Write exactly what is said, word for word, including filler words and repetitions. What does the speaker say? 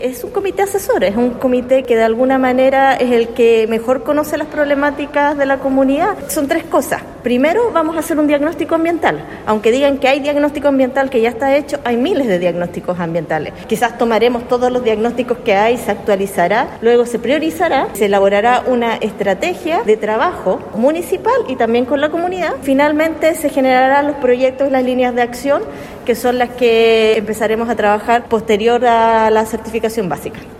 Es un comité asesor, es un comité que de alguna manera es el que mejor conoce las problemáticas de la comunidad. Son tres cosas. Primero, vamos a hacer un diagnóstico ambiental. Aunque digan que hay diagnóstico ambiental que ya está hecho, hay miles de diagnósticos ambientales. Quizás tomaremos todos los diagnósticos que hay, se actualizará, luego se priorizará, se elaborará una estrategia de trabajo municipal y también con la comunidad. Finalmente, se generarán los proyectos y las líneas de acción, que son las que empezaremos a trabajar posterior a la certificación básica.